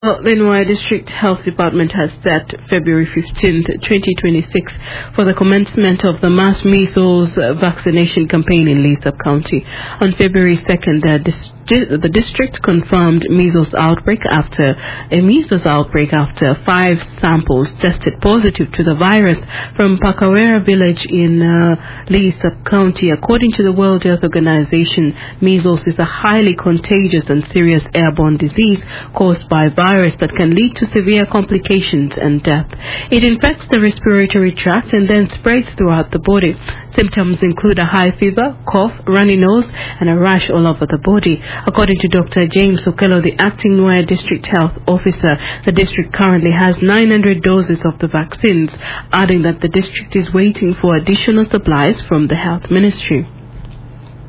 Well, the Nwai District Health Department has set February 15th, 2026 for the commencement of the mass measles vaccination campaign in Lee Sub-County. On February 2nd, the district confirmed a measles outbreak after 5 samples tested positive to the virus from Pakawera village in Lee Sub-County. According to the World Health Organization, measles is a highly contagious and serious airborne disease caused by virus that can lead to severe complications and death. It infects the respiratory tract and then spreads throughout the body. Symptoms include a high fever, cough, runny nose, and a rash all over the body. According to Dr. James Okello, the acting Nwai District Health Officer, the district currently has 900 doses of the vaccines, adding that the district is waiting for additional supplies from the Health Ministry.